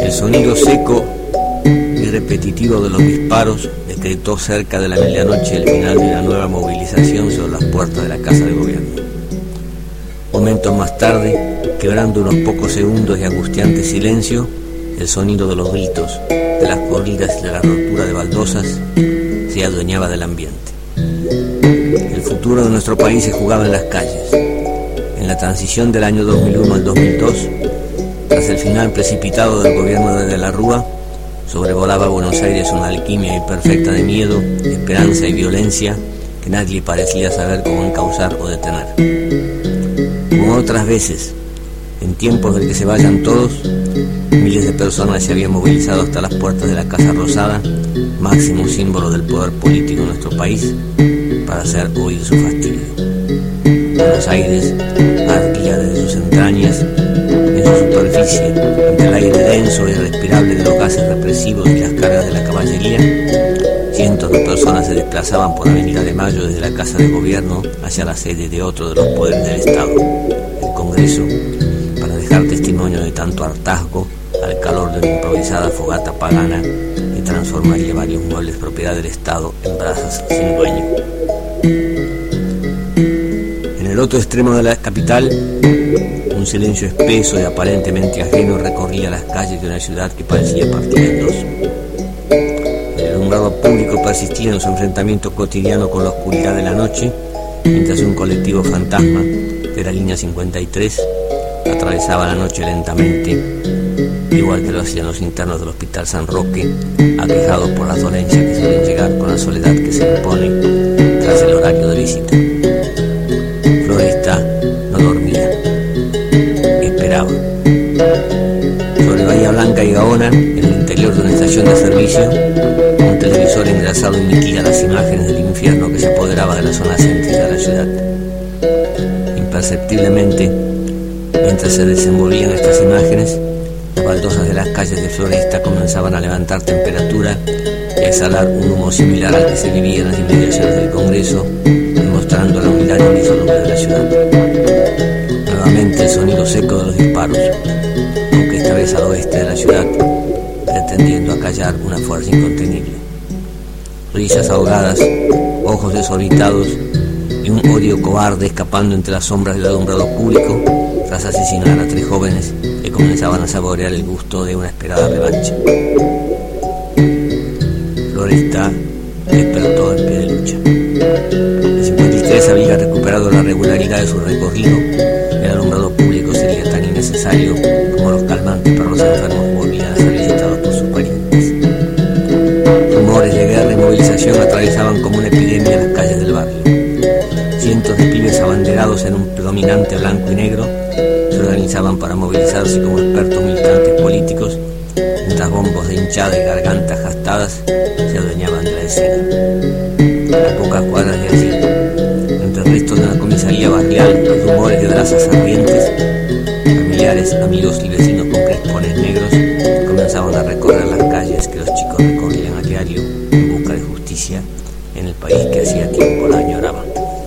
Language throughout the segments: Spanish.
El sonido seco y repetitivo de los disparos decretó cerca de la medianoche el final de una nueva movilización sobre las puertas de la Casa de Gobierno. Momentos más tarde, quebrando unos pocos segundos de angustiante silencio, el sonido de los gritos, de las corridas y de la rotura de baldosas se adueñaba del ambiente. El futuro de nuestro país se jugaba en las calles. En la transición del año 2001 al 2002, tras el final precipitado del gobierno de la Rúa, sobrevolaba Buenos Aires una alquimia imperfecta de miedo, esperanza y violencia que nadie parecía saber cómo encauzar o detener. Como otras veces, en tiempos del que se vayan todos, miles de personas se habían movilizado hasta las puertas de la Casa Rosada, máximo símbolo del poder político en nuestro país, para hacer oír su fastidio. Buenos Aires ardía desde sus entrañas, en su superficie, ante el aire denso e irrespirable de los gases represivos y las cargas de la caballería. Cientos de personas se desplazaban por Avenida de Mayo desde la Casa de Gobierno hacia la sede de otro de los poderes del Estado, el Congreso, para dejar testimonio de tanto hartazgo al calor de una improvisada fogata pagana que transformaría varios muebles propiedad del Estado en brasas sin dueño. En el otro extremo de la capital, un silencio espeso y aparentemente ajeno recorría las calles de una ciudad que parecía partir en dos. El alumbrado público persistía en su enfrentamiento cotidiano con la oscuridad de la noche, mientras un colectivo fantasma de la línea 53 atravesaba la noche lentamente, igual que lo hacían los internos del Hospital San Roque, aquejados por las dolencias que suelen llegar con la soledad que se impone tras el horario de visita. Floresta no dormía, esperaba. Sobre Bahía Blanca y Gaona, en el interior de una estación de servicio, un televisor engrasado emitía las imágenes del infierno que se apoderaba de la zona céntrica de la ciudad. Imperceptiblemente, mientras se desenvolvían estas imágenes, las baldosas de las calles de Floresta comenzaban a levantar temperatura y a exhalar un humo similar al que se vivía en las inmediaciones del Congreso, demostrando la unidad indisoluble de la ciudad. Nuevamente el sonido seco de los disparos, aunque esta vez al oeste de la ciudad, pretendiendo acallar una fuerza incontenible. Risas ahogadas, ojos desorbitados y un odio cobarde escapando entre las sombras del alumbrado público tras asesinar a 3 jóvenes que comenzaban a saborear el gusto de una esperada revancha. Floresta despertó en pie de lucha. El 53 había recuperado la regularidad de su recorrido. El alumbrado público sería tan innecesario como los calmantes para los enfermos volvían a ser visitados por sus parientes. Rumores de guerra y movilización atravesaban como una epidemia las calles del barrio. Cientos de pibes abanderados en un predominante blanco y negro se organizaban para movilizarse como expertos militantes políticos, mientras bombos de hinchada y gargantas gastadas se adueñaban de la escena. A pocas cuadras de allí, entre el resto de una comisaría barrial, los rumores de brasas ardientes, familiares, amigos y vecinos con crespones negros comenzaban a recorrer las calles que los chicos recorrían a diario en busca de justicia en el país que hacía tiempo la añoraban.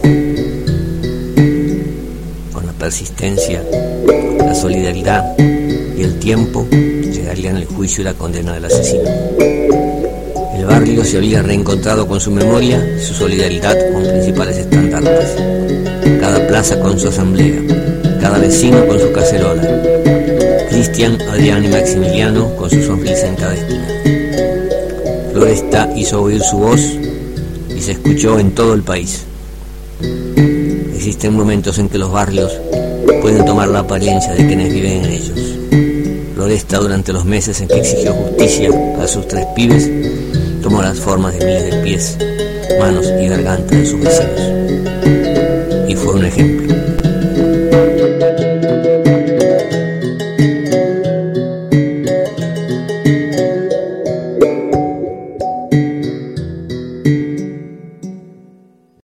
Con la persistencia, la solidaridad y el tiempo llegarían el juicio y la condena del asesino. El barrio se había reencontrado con su memoria y su solidaridad con principales estandartes. Cada plaza con su asamblea, cada vecino con su cacerola, Cristian, Adrián y Maximiliano con su sonrisa en cada esquina. Floresta hizo oír su voz y se escuchó en todo el país. Existen momentos en que los barrios pueden tomar la apariencia de quienes viven en ellos. Floresta, durante los meses en que exigió justicia a sus 3 pibes, tomó las formas de miles de pies, manos y gargantas de sus vecinos. Y fue un ejemplo.